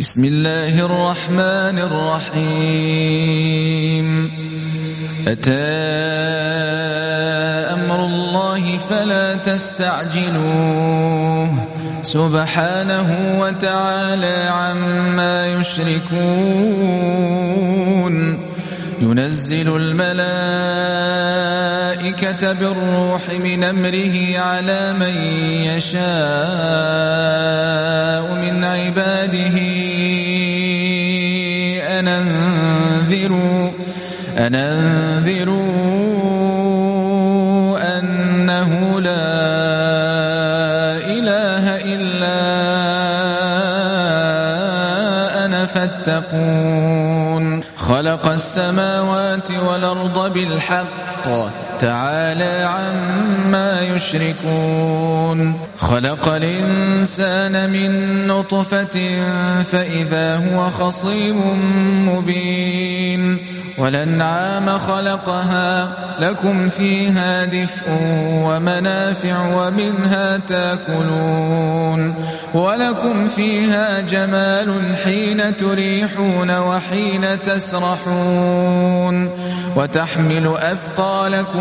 بسم الله الرحمن الرحيم أتى أمر الله فلا تستعجلوه سبحانه وتعالى عما يشركون ينزل الملائكة بالروح من أمره على من يشاء من عباده أن أنذروا أنه لا إله إلا أنا فاتقون خلق السماوات والأرض بالحق تعالى عما يشركون خلق الإنسان من نطفة فإذا هو خصيم مبين والأنعام خلقها لكم فيها دفء ومنافع ومنها تاكلون ولكم فيها جمال حين تريحون وحين تسرحون وتحمل أثقالكم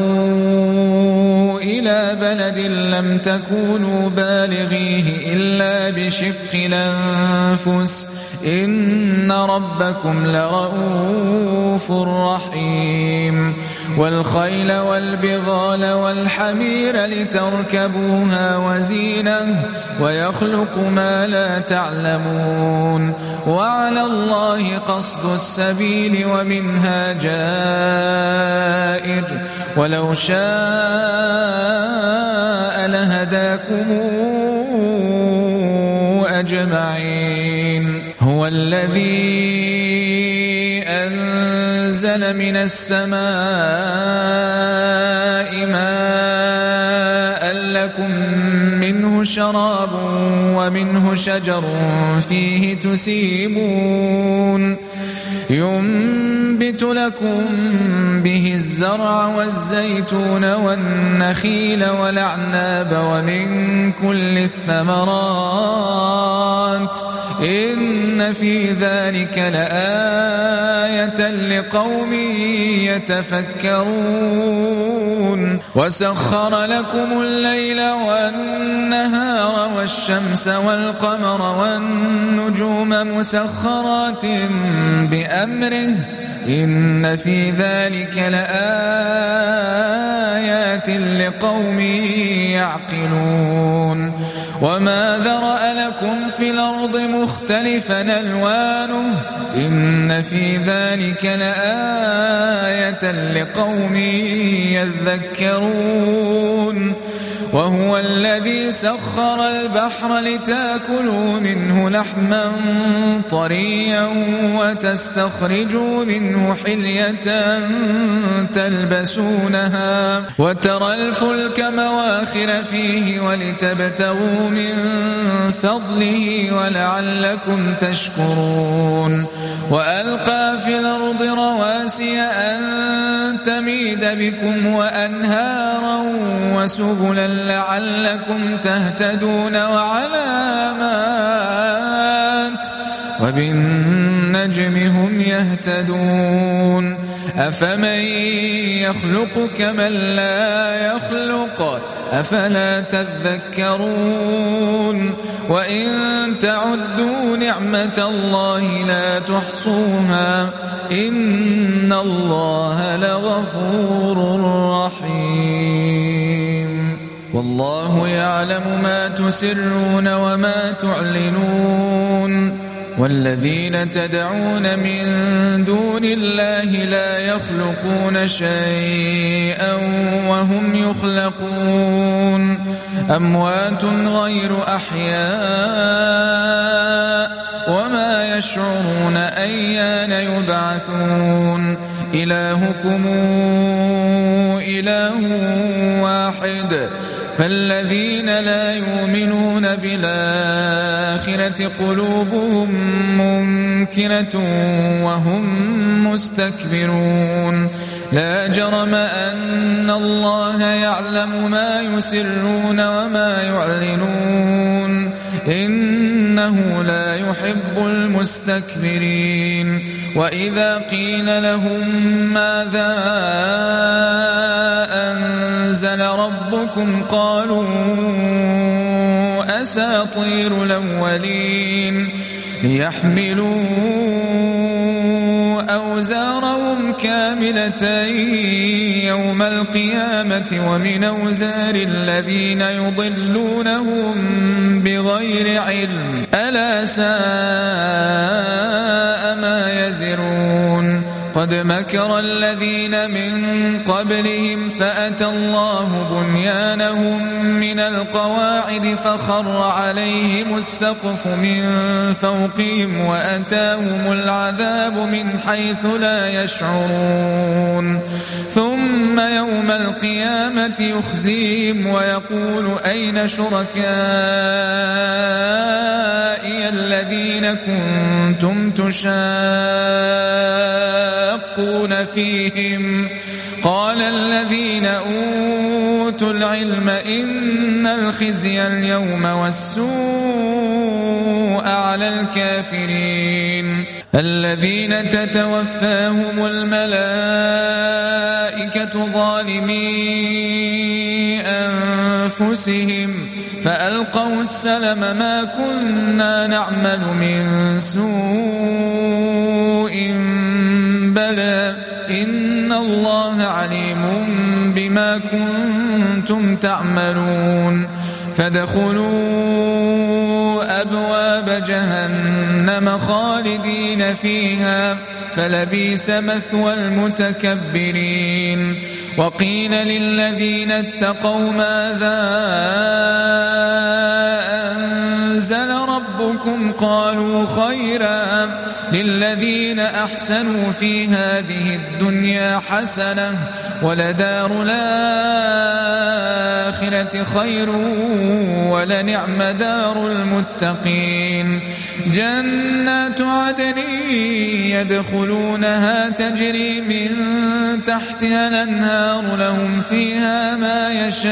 إلى بلد لم تكونوا بالغيه إلا بشق الأنفس إن ربكم لرؤوف رحيم والخيل والبغال والحمير لتركبوها وزينة ويخلق ما لا تعلمون وعلى الله قصد السبيل ومنها جائر ولو شاء لهداكم أجمعين هو الذي أنزل من السماء ماء لكم منه شراب ومنه شجر فيه تسيمون ينبت لكم به الزرع والزيتون والنخيل والأعناب ومن كل الثمرات إن في ذلك لآية لقوم يتفكرون وسخر لكم الليل والنهار والشمس والقمر والنجوم مسخرات بأمره إن في ذلك لآيات لقوم يعقلون وما ذرأ لكم في الأرض مختلفا ألوانه إن في ذلك لآية لقوم يذكرون وهو الذي سخر البحر لتأكلوا منه لحما طريا وتستخرجوا منه حلية تلبسونها وترى الفلك مواخر فيه ولتبتغوا من فضله ولعلكم تشكرون وألقى في الأرض رواسي أن تميد بكم وأنهارا وسبلا لعلكم تهتدون وعلامات وبالنجم هم يهتدون أفمن يخلق كمن لا يخلق أفلا تذكرون وإن تعدوا نعمة الله لا تحصوها إن الله لغفور رحيم والله يعلم ما تسرون وما تعلنون والذين تدعون من دون الله لا يخلقون شيئا وهم يخلقون أموات غير أحياء وما يشعرون أيان يبعثون إلهكم إله واحد فالذين لا يؤمنون بالآخرة قلوبهم منكرة وهم مستكبرون لا جرم أن الله يعلم ما يسرون وما يعلنون إنه إنه لا يحب المستكبرين وإذا قيل لهم ماذا أنزل ربكم قالوا أساطير الأولين ليحملوا أوزارهم كاملة يوم القيامة ومن أوزار الذين يضلونهم بغير علم ألا ساء ما يزرون قد مكر الذين من قبلهم فأتى الله بنيانهم من القواعد فخر عليهم السقف من فوقهم وأتاهم العذاب من حيث لا يشعرون ثم يوم القيامة يخزيهم ويقول أين شركائي الذين كنتم تشاقون فيهم قال الذين أوتوا العلم إن الخزي اليوم والسوء على الكافرين الذين تتوفاهم الملائكة ظالمي أنفسهم فألقوا السلم ما كنا نعمل من سوء بلى إن الله عليم بما كنتم تعملون فادخلوا أبواب جهنم خالدين فيها فلبئس مثوى المتكبرين وقيل للذين اتقوا ماذا أنزل ربكم قالوا خيرا للذين أحسنوا في هذه الدنيا حسنة ولدار الآخرة خير ولنعم دار المتقين جنات عدن يدخلونها تجري من تحتها الأنهار لهم فيها ما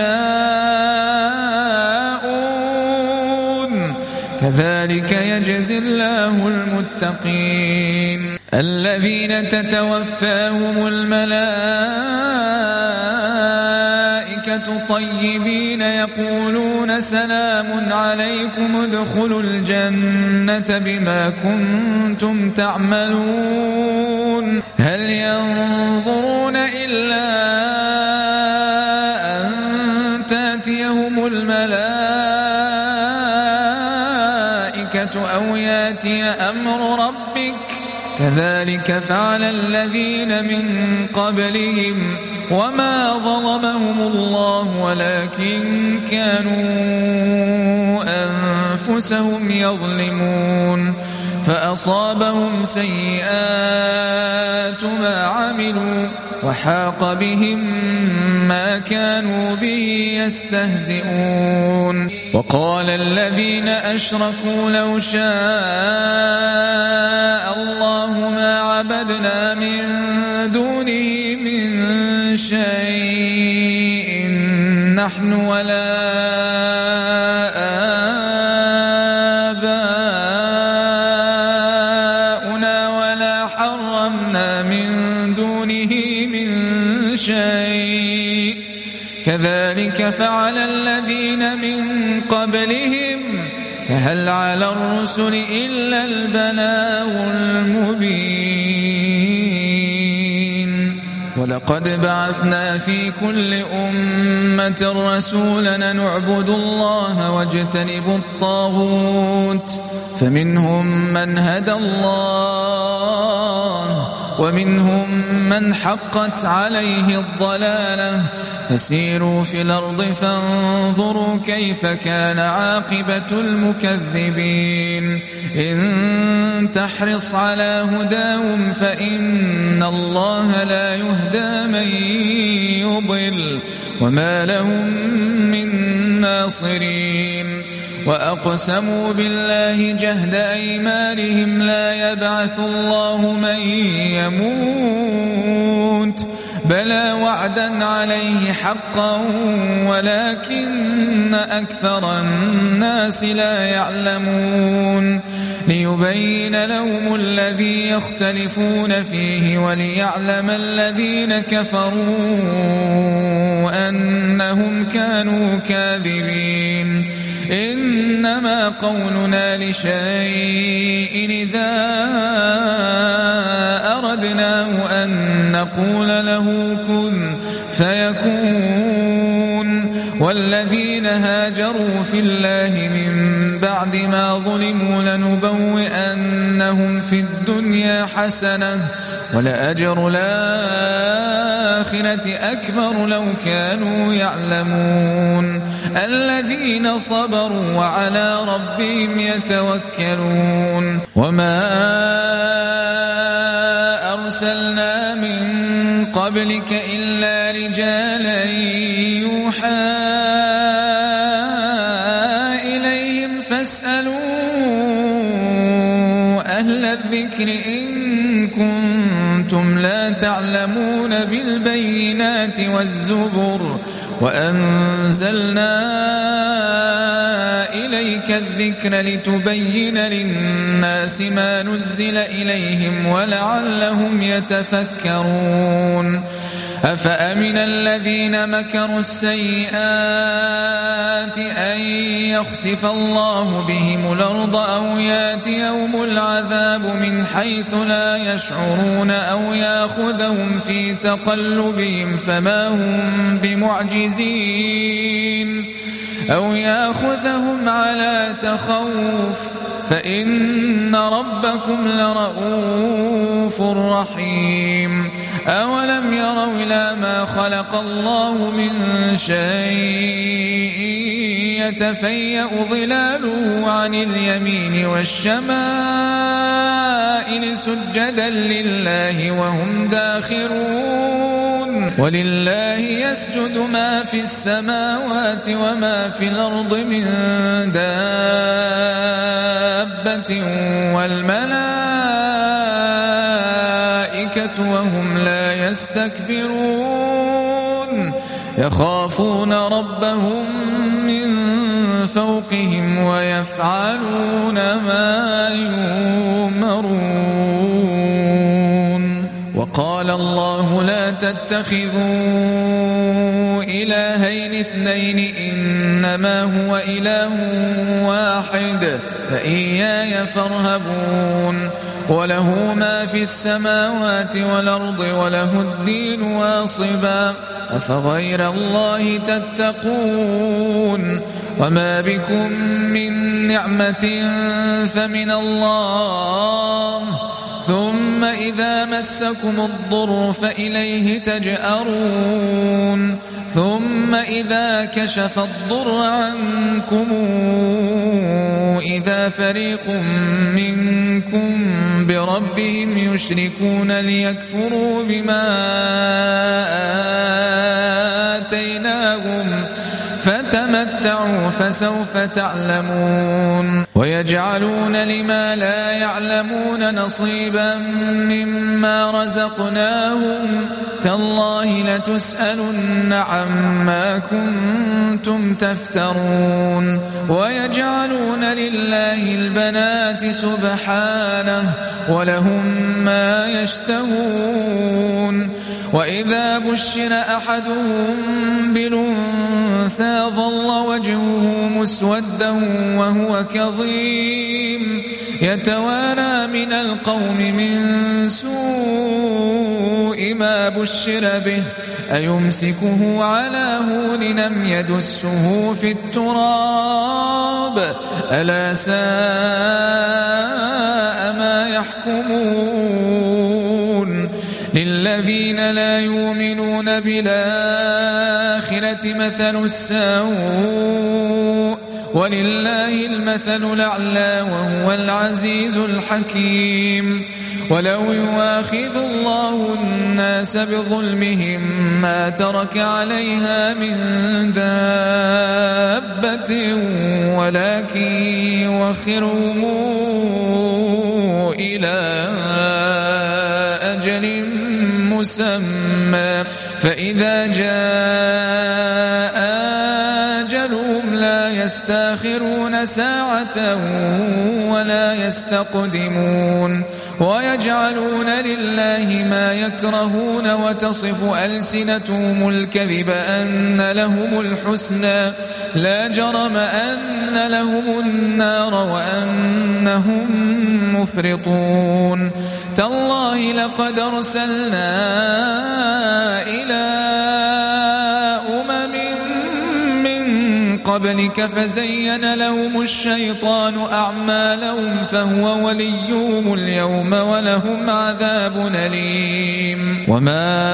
يشاءون كذلك يجزي الله المتقين الذين تتوفاهم الملائكة طيبين يقولون سلام عليكم ادخلوا الجنة بما كنتم تعملون هل ينظرون إلا أن تأتيهم الملائكة أو يأتي أمر ربك كذلك فعل الذين من قبلهم وما ظلمهم الله ولكن كانوا أنفسهم يظلمون فأصابهم سيئات ما عملوا وحاق بهم ما كانوا به يستهزئون وقال الذين أشركوا لو شاء الله ما عبدنا من دونه من شيء نحن ولا آباؤنا ولا حرمنا من دونه من شيء كذلك فعل الذين من قبلهم فهل على الرسل إلا البلاغ المبين ولقد بعثنا في كل أمة رسولا نعبد الله واجتنب الطاغوت فمنهم من هدى الله ومنهم من حقت عليه الضلالة فسيروا في الأرض فانظروا كيف كان عاقبة المكذبين إن تحرص على هداهم فإن الله لا يهدى من يضل وما لهم من ناصرين وأقسموا بالله جهد أيمانهم لا يبعث الله من يموت بلى وعدا عليه حقا ولكن أكثر الناس لا يعلمون ليبين لهم الذي يختلفون فيه وليعلم الذين كفروا أنهم كانوا كاذبين إنما قولنا لشيء إذا أردناه أن نقول له كن فيكون والذين هاجروا في الله من بعد ما ظلموا لنبوئنهم في الدنيا حسنة ولأجر الآخرة أكبر لو كانوا يعلمون الذين صبروا وعلى ربهم يتوكلون وما أرسلنا من قبلك إلا رجالا يوحى إليهم فاسألوا أهل الذكر إن كنتم لا تعلمون بالبينات والزبر وأنزلنا إليك الذكر لتبين للناس ما نزل إليهم ولعلهم يتفكرون أفأمن الذين مكروا السيئات أن يخسف الله بهم الأرض أو ياتيهم العذاب من حيث لا يشعرون أو يأخذهم في تقلبهم فما هم بمعجزين أو يأخذهم على تخوف فإن ربكم لرؤوف رحيم أولم يروا إلى ما خلق الله من شيء يتفيأ ظلاله عن اليمين والشمائل سجدا لله وهم داخرون ولله يسجد ما في السماوات وما في الأرض من دابة والملائكة وهم لا يستكبرون يخافون ربهم من فوقهم ويفعلون ما يؤمرون وقال الله لا تتخذوا إلهين اثنين إنما هو إله واحد فإياي فارهبون وله ما في السماوات والأرض وله الدين واصبا أفغير الله تتقون وما بكم من نعمة فمن الله ثم إذا مسكم الضر فإليه تجأرون ثم إذا كشف الضر عنكم إذا فريق منكم بربهم يشركون ليكفروا بما آتيناهم فتمتعوا فسوف تعلمون ويجعلون لما لا يعلمون نصيبا مما رزقناهم تالله لتسألن عما كنتم تفترون ويجعلون لله البنات سبحانه ولهم ما يشتهون وإذا بشر أحدهم بالأنثى ظل وجهه مسودا وهو كظيم يتوارى من القوم من سوء ما بشر به أيمسكه على هون لم يدسه في التراب ألا ساء ما يحكمون للذين لا يؤمنون بالآخرة مثل السوء ولله المثل الأعلى وهو العزيز الحكيم ولو يؤاخذ الله الناس بظلمهم ما ترك عليها من دابة ولكن يؤخرهم إلى أجل مسمى فإذا جاء أجلهم لا يستأخرون ساعة ولا يستقدمون ويجعلون لله ما يكرهون وتصف ألسنتهم الكذب أن لهم الحسنى لا جرم أن لهم النار وأنهم مفرطون تالله لقد أرسلنا إلى قبلك فزين لهم الشيطان أعمالهم فهو وليهم اليوم ولهم عذاب أليم وما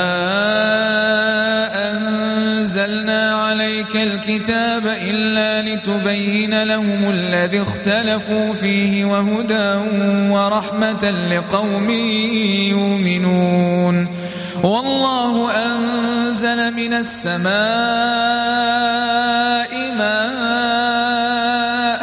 أنزلنا عليك الكتاب إلا لتبين لهم الذي اختلفوا فيه وهدى ورحمة لقوم يؤمنون والله أنزل من السماء ماء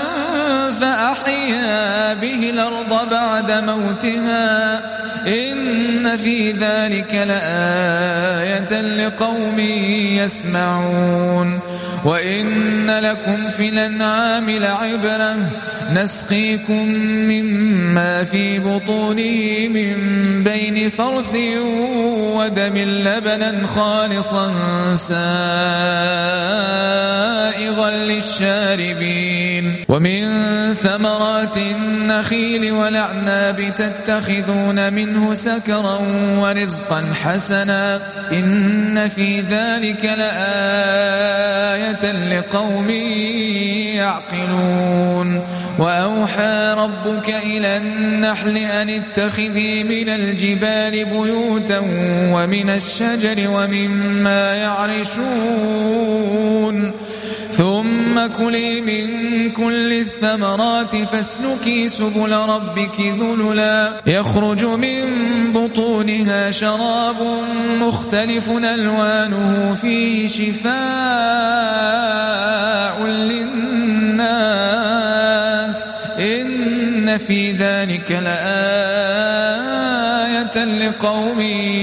فأحيا به الأرض بعد موتها إن في ذلك لآية لقوم يسمعون وإن لكم في الأنعام لعبرة نسقيكم مما في بطونه من بين فرث ودم لبنا خالصا سائغا للشاربين ومن ثمرات النخيل والأعناب تتخذون منه سكرا ورزقا حسنا إن في ذلك لآية لقوم يعقلون وأوحى ربك إلى النحل أن اتخذي من الجبال بيوتا ومن الشجر ومما يعرشون ثم كلي من كل الثمرات فاسلكي سبل ربك ذللا يخرج من بطونها شراب مختلف ألوانه فيه شفاء للناس إن في ذلك لآية لقوم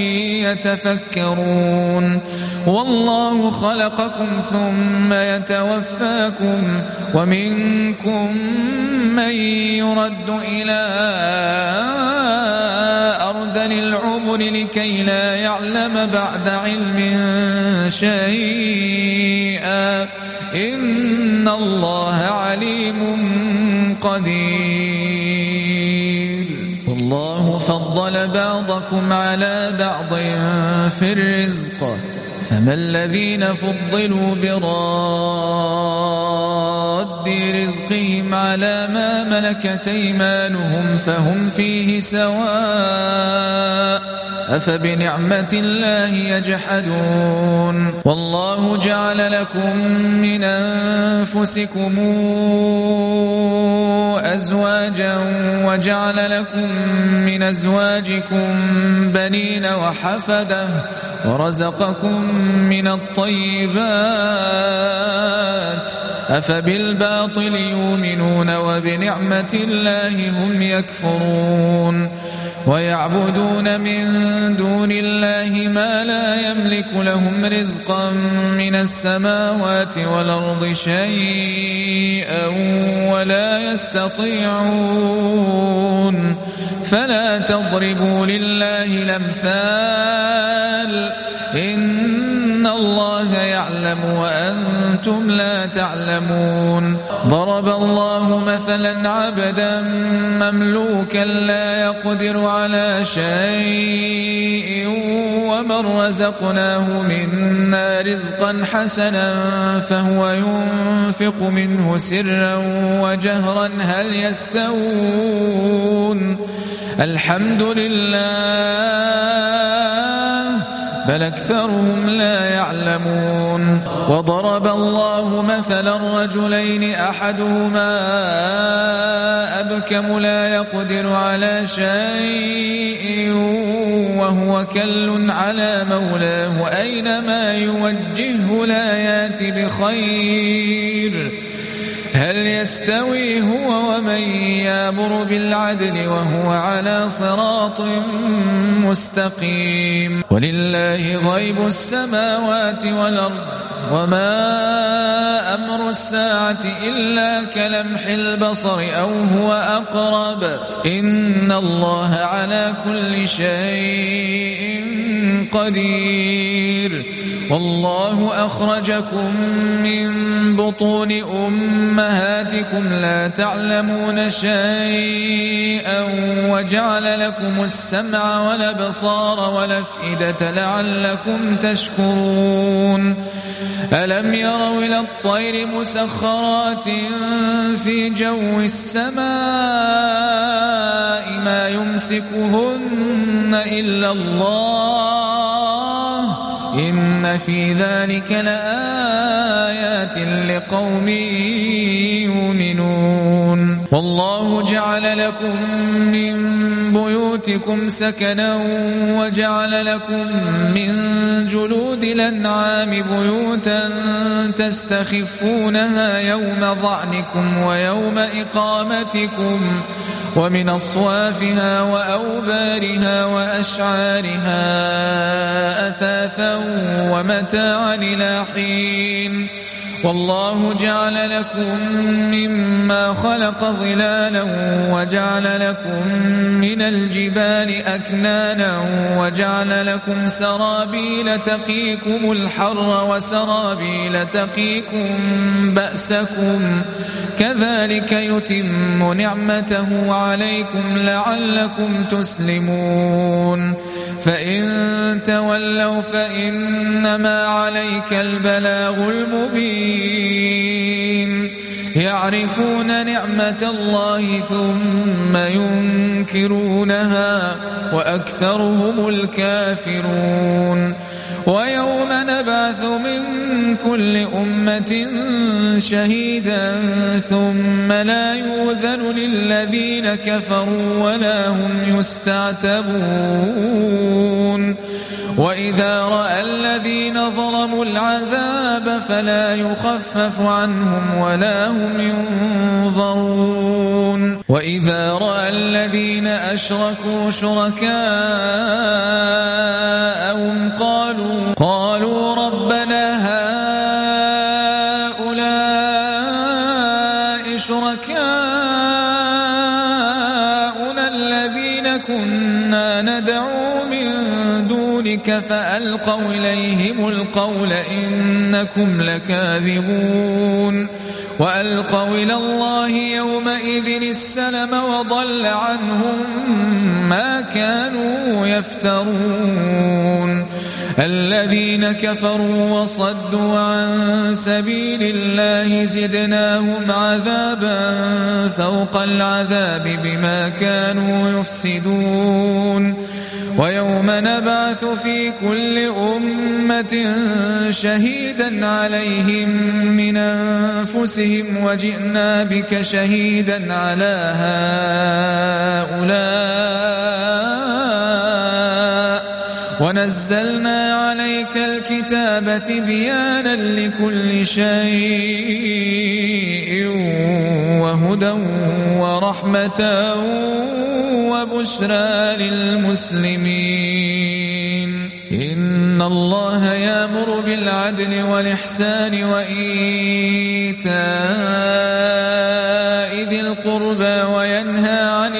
يتفكرون والله خلقكم ثم يتوفاكم ومنكم من يرد إلى أرذل العمر لكي لا يعلم بعد علم شيئا إن الله عليم قدير والله فضل بعضكم على بعض في الرزق فما الذين فضلوا براد رزقهم على ما ملكت أيمانهم فهم فيه سواء أفبنعمة الله يجحدون والله جعل لكم من أنفسكم أزواجا وجعل لكم من أزواجكم بنين وحفدة ورزقكم من الطيبات أفبالباطل يؤمنون وبنعمة الله هم يكفرون ويعبدون من دون الله ما لا يملك لهم رزقا من السماوات والأرض شيئا ولا يستطيعون فلا تضربوا لله الأمثال إن الله يعلم وأنتم لا تعلمون ضرب الله مثلا عبدا مملوكا لا يقدر على شيء ومن رزقناه منا رزقا حسنا فهو ينفق منه سرا وجهرا هل يستوون الحمد لله بل أكثرهم لا يعلمون وضرب الله مثلا رجلين أحدهما أبكم لا يقدر على شيء وهو كل على مولاه أينما يوجهه لا يأت بخير هل يستوي هو ومن يأمر بالعدل وهو على صراط مستقيم ولله غيب السماوات والأرض وما أمر الساعة إلا كلمح البصر أو هو أقرب إن الله على كل شيء قدير والله أخرجكم من بطون أمهاتكم لا تعلمون شيئا وجعل لكم السمع والأبصار والأفئدة لعلكم تشكرون ألم يروا إلى الطير مسخرات في جو السماء ما يمسكهن إلا الله إن في ذلك لآيات لقوم يؤمنون والله جعل لكم من بيوتكم سكنا وجعل لكم من جلود الأنعام بيوتا تستخفونها يوم ظعنكم ويوم إقامتكم ومن أصوافها وأوبارها وأشعارها أثاثا ومتاعا إلى حين والله جعل لكم مما خلق ظلالا وجعل لكم من الجبال أكنانا وجعل لكم سرابيل تقيكم الحر وسرابيل تقيكم بأسكم كذلك يتم نعمته عليكم لعلكم تسلمون فإن تولوا فإنما عليك البلاغ المبين يعرفون نعمة الله ثم ينكرونها وأكثرهم الكافرون ويوم نبعث من كل أمة شهيدا ثم لا يؤذن للذين كفروا ولا هم يستعتبون وإذا رأى الذين ظلموا العذاب فلا يخفف عنهم ولا هم ينظرون وإذا رأى الذين أشركوا شركاءهم قالوا ربنا هؤلاء شركاؤنا الذين كنا ندعو من دونك فألقوا إليهم القول إنكم لكاذبون وألقوا إلى الله يومئذ السلم وضل عنهم ما كانوا يفترون الذين كفروا وصدوا عن سبيل الله زدناهم عذابا فوق العذاب بما كانوا يفسدون ويوم نبعث في كل أمة شهيدا عليهم من أنفسهم وجئنا بك شهيدا على هؤلاء ونزلنا عليك الكتاب تبيانا لكل شيء وهدى ورحمة وبشرى للمسلمين إن الله يأمر بالعدل والإحسان وإيتاء ذي القربى وينهى عن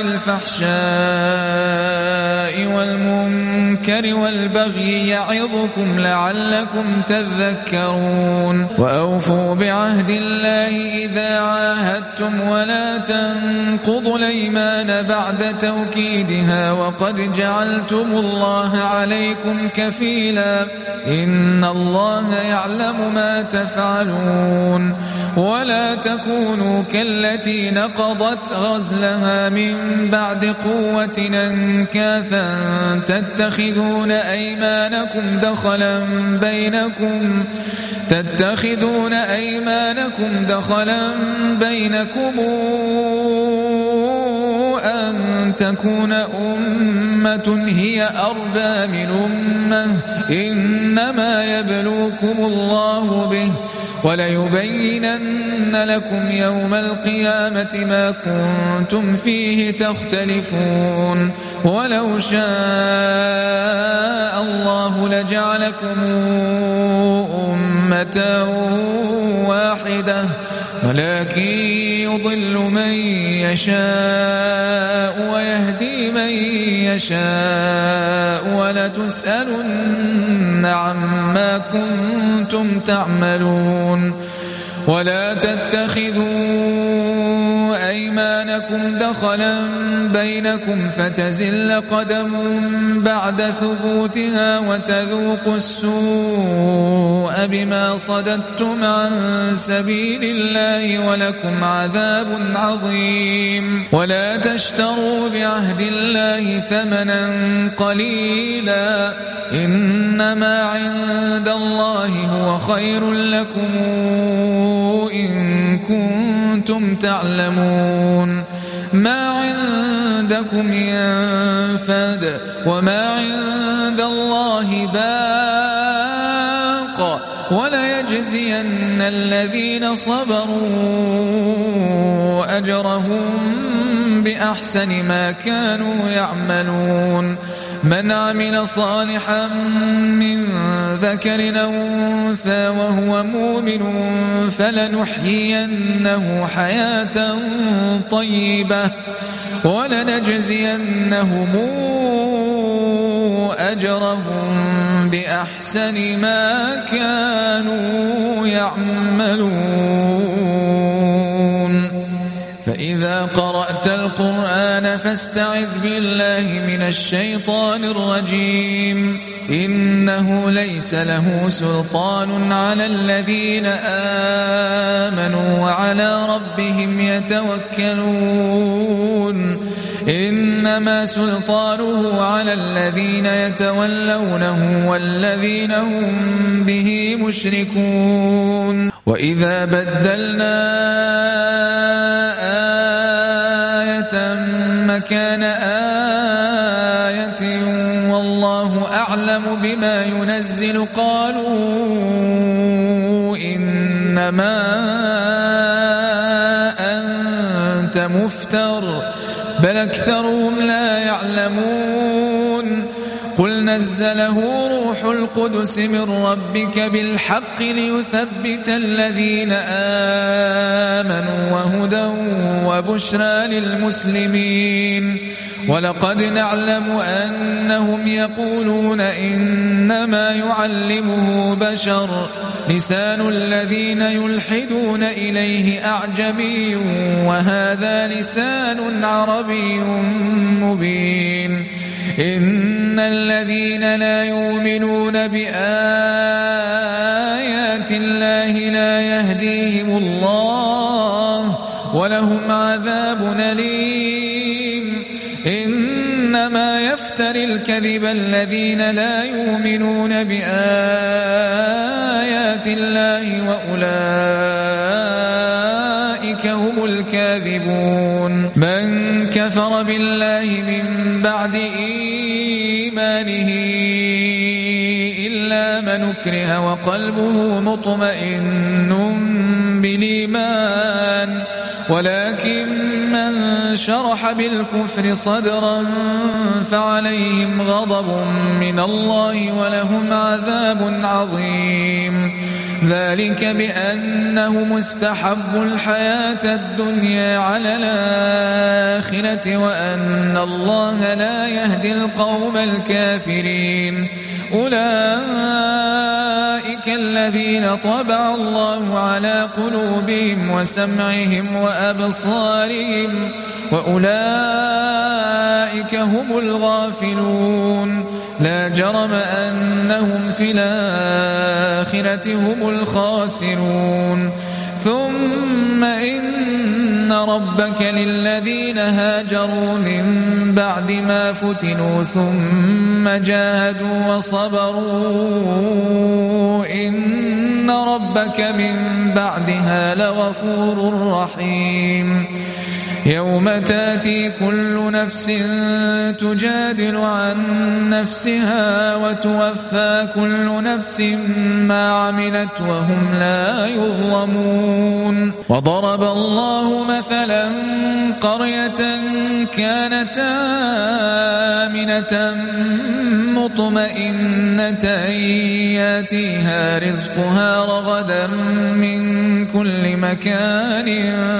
الفحشاء والمنكر والبغي يعظكم لعلكم تذكرون وأوفوا بعهد الله إذا عاهدتم ولا تنقضوا الأيمان بعد توكيدها وقد جعلتم الله عليكم كفيلا إن الله يعلم ما تفعلون ولا تكونوا كالتي نقضت غزلها من بعد قوة أنكاثا تتخذون أيمانكم دخلا بينكم أن تكون أمة هي أربى من أمة إنما يبلوكم الله به وليبينن لكم يوم القيامة ما كنتم فيه تختلفون ولو شاء الله لجعلكم أمة واحدة ولكن يضل من يشاء ويهدي من يشاء ولتسألن عما كنتم تعملون ولا تتخذوا أيمانكم دخلا بينكم فتزل قدم بعد ثبوتها وتذوقوا السوء بما صددتم عن سبيل الله ولكم عذاب عظيم ولا تشتروا بعهد الله ثمنا قليلا إنما عند الله هو خير لكم إن كنتم تعلمون ما عندكم ينفد وما عند الله باق وليجزين الذين صبروا أجرهم بأحسن ما كانوا يعملون من عمل صالحا من ذكر أو أنثى وهو مؤمن فلنحيينه حياة طيبة ولنجزينهم أجرهم بأحسن ما كانوا يعملون فإذا قرأت القرآن فاستعذ بالله من الشيطان الرجيم إنه ليس له سلطان على الذين آمنوا وعلى ربهم يتوكلون إنما سلطانه على الذين يتولونه والذين هم به مشركون وإذا بدلنا آية مكان آية والله أعلم بما ينزل قالوا إنما أنت مفتر بل أكثرهم لا يعلمون قل نزله روح القدس من ربك بالحق ليثبت الذين آمنوا وهدى وبشرى للمسلمين ولقد نعلم أنهم يقولون إنما يعلمه بشر لسان الذين يلحدون إليه أعجمي وهذا لسان عربي مبين إن الذين لا يؤمنون بآيات الله لا يهديهم الله ولهم عذاب أليم إنما يفتر الكذب الذين لا يؤمنون بآيات الله وأولئك هم الكاذبون من كفر بالله من بعد إيمانه إلا من أكره وقلبه مطمئن بالإيمان ولكن من شرح بالكفر صدرا فعليهم غضب من الله ولهم عذاب عظيم ذلك بأنهم استحبوا الحياة الدنيا على الآخرة وأن الله لا يهدي القوم الكافرين أولئك الذين طبع الله على قلوبهم وسمعهم وأبصارهم وأولئك هم الغافلون لا جرم أنهم في الآخرة هم الخاسرون ثم إن ربك للذين هاجروا من بعد ما فتنوا ثم جاهدوا وصبروا إن ربك من بعدها لغفور رحيم يوم تاتي كل نفس تجادل عن نفسها وتوفى كل نفس ما عملت وهم لا يظلمون. وضرب الله مثلا قرية كانت آمنة مطمئنة ياتيها رزقها رغدا من كل مكان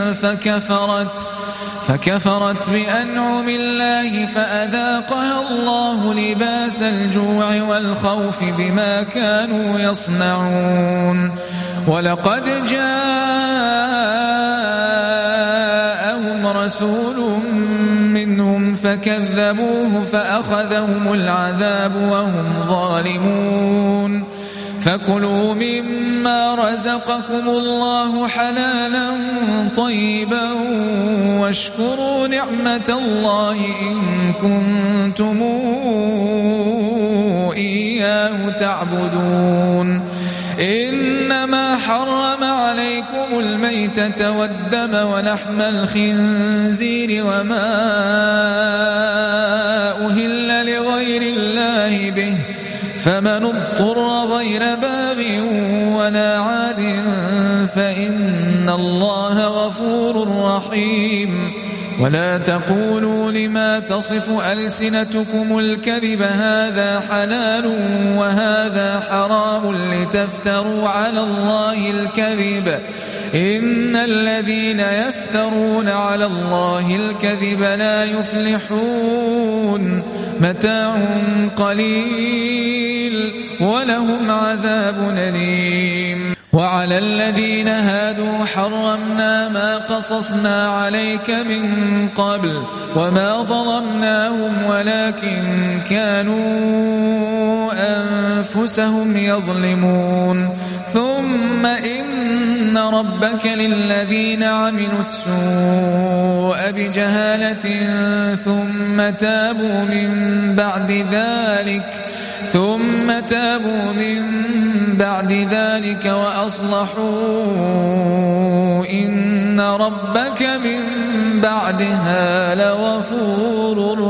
فكفرت بأنعم الله فأذاقها الله لباس الجوع والخوف بما كانوا يصنعون. ولقد جاءهم رسول منهم فكذبوه فأخذهم العذاب وهم ظالمون. فكلوا مما رزقكم الله حلالا طيبا واشكروا نعمة الله إن كنتم إياه تعبدون. إنما حرم عليكم الميتة والدم ولحم الخنزير وما أهل لغير الله به فمن اضطر غير باغ ولا عاد فإن الله غفور رحيم. ولا تقولوا لما تصف ألسنتكم الكذب هذا حلال وهذا حرام لتفتروا على الله الكذب إن الذين يفترون على الله الكذب لا يفلحون. متاع قليل ولهم عذاب أليم. وعلى الذين هادوا حرمنا ما قصصنا عليك من قبل وما ظلمناهم ولكن كانوا أنفسهم يظلمون. ثم إن ربك للذين عملوا السوء بجهالة ثم تابوا من بعد ذلك وأصلحوا إن ربك من بعدها لغفور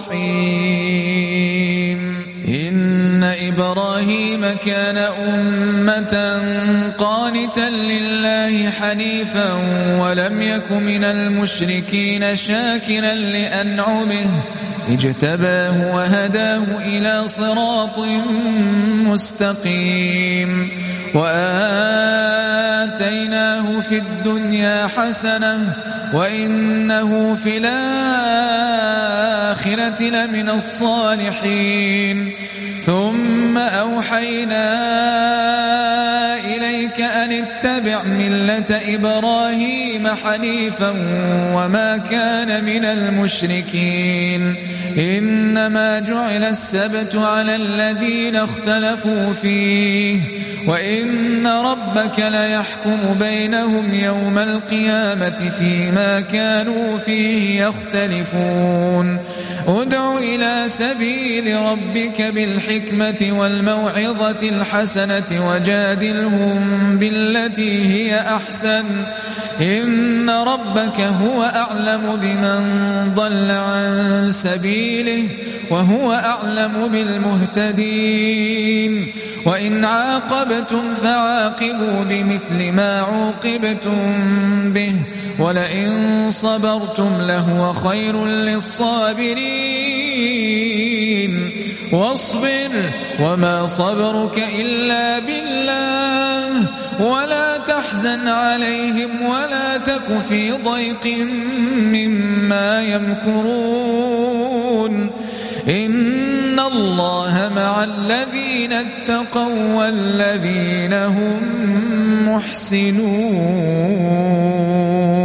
رحيم. إن إبراهيم كان أمة قانتا لله حنيفا ولم يك من المشركين شاكرا لأنعمه اجتباه وهداه إلى صراط مستقيم. وآتيناه في الدنيا حسنة وإنه في الآخرة لمن الصالحين. ثم أوحينا إليك أن اتبع ملة إبراهيم حنيفا وما كان من المشركين. إنما جعل السبت على الذين اختلفوا فيه وإن ربك ليحكم بينهم يوم القيامة فيما كانوا فيه يختلفون. ادع إلى سبيل ربك بالحكمة والموعظة الحسنة وجادلهم بالتي هي أحسن إن ربك هو أعلم بمن ضل عن سبيله وهو أعلم بالمهتدين. وإن عاقبتم فعاقبوا بمثل ما عوقبتم به ولئن صبرتم لهو خير للصابرين. واصبر وما صبرك إلا بالله ولا تحزن عليهم ولا تك في ضيق مما يمكرون. إن الله مع الذين اتقوا والذين هم محسنون.